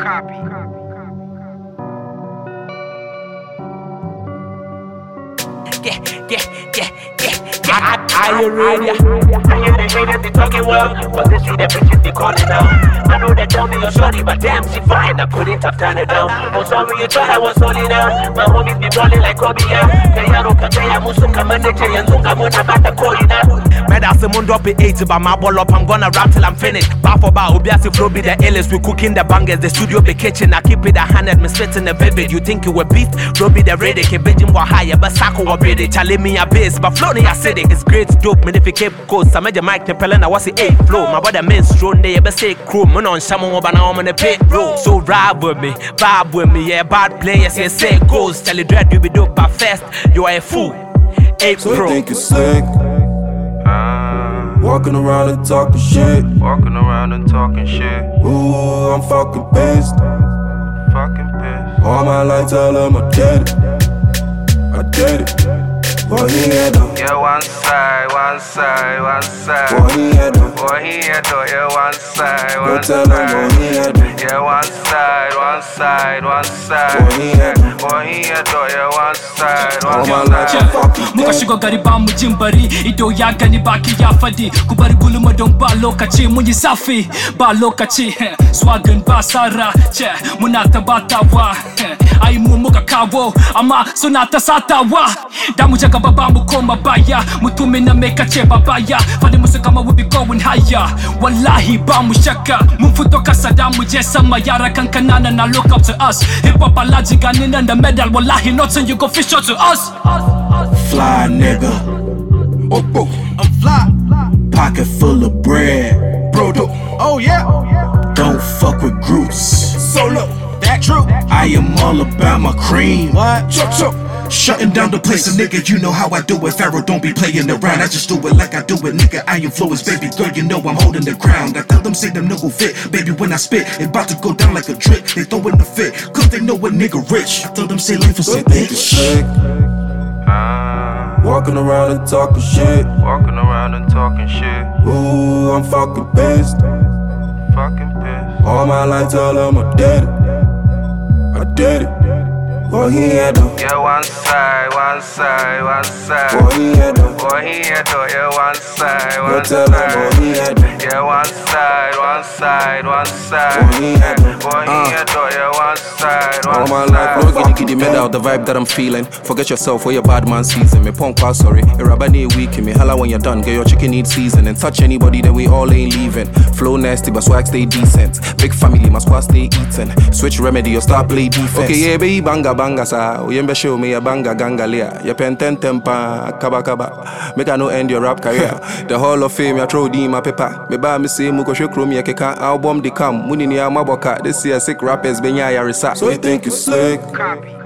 Are you ready? I hear they hate they talking well, but they see the bitches they calling out. I know they tell me you're sorry, but damn, she fine. I couldn't have turned it down. I'm sorry you thought I was only now. My homies be balling like Kobe, yeah. Kayaro Kataya Musuka Manager Yanzuka Mona Bata Koina. That's the moon drop it 80, but my ball up, I'm gonna rap till I'm finished. Bar for bar, Obiasi flow be the illest. We cooking the bangers, the studio be kitchen. I keep it 100, me spitting the vivid. You think you were beef? Flow be the ready, keep bitching what higher, but Sako will be the challenge me a base. But flow ni acidic, it's great dope. Me if you keep coast, I made your mic nepelling, I was the 8 flow. My brother men's drone, they ever say crew. Man on Shaman over now, I'm on the pit road. So ride with me, vibe with me, yeah, bad players, yeah, say goals. Tell you dread, you be dope, but fast, you are a fool. 8 so pro. So think you're slick. Walking around and talking shit. Ooh, I'm fucking pissed. All my life tell them I did it. Boy, he ain't though. Yeah, one side. Boy, he ain't though. Yeah, one side. Go tell him, boy, he ain't though. Yeah, one side. Boy, he ain't though. Yeah, one side. All my life I'm fucking Muka shigo gari ba mu jin bari ido ya gani baki ya fadi ku bar gulma don ba lokaci mun yi safi ba lokaci swagan ba sara ce muna ta batawa ai mu muka kawo amma suna ta satawa da mu je gaba ba mu koma baya mutumin na me kace babaya fadi musu kama we be going higher wallahi ba mu shakka mun fito kasa da mu je sama yara kan kanana na look up to us hip hop alaji ganin nan da medal wallahi nothing you go fish out to us. Fly nigga. Oh, I'm fly. Pocket full of bread. Bro, oh yeah. Don't fuck with groups. Solo, that true. I am all about my cream. What? Chop. Shutting down the place, a nigga, you know how I do it. Pharaoh, don't be playing around. I just do it like I do it, nigga. I influence, baby girl, you know I'm holding the ground. I tell them, say them nigga fit, baby, when I spit, it about to go down like a drip. They throw in the fit, cause they know a nigga rich. I tell them, say life is a bitch. Walking around and talking shit. Ooh, I'm fucking pissed. All my life tell them I did it. Boy, he ain't though. Yeah, one side. Boy, he ain't though. Yeah, one side. Go tell him, boy, he ain't though. Yeah, one side. Boy, he ain't though. Yeah, one side. All my life, no giddy medal, the vibe that I'm feeling. Forget yourself for your bad man season. Me punk pass, sorry. Irabani weak, me holla when you're done. Get your chicken need season. And touch anybody, then we all ain't leaving. Flow nasty, but swag stay decent. Big family, my squad stay eating. Switch remedy or start play defense. Okay, yeah, baby, banga sa. Uyembe show me a banga gangalia. Ya penten tempa, kaba. Make I no end your rap career. The Hall of Fame, ya throw di my paper. Me ba me say muko show chrome ya keka. Album the cam. Muni ni ya maboka. This year sick rappers benya ya resa. So you think you're slick?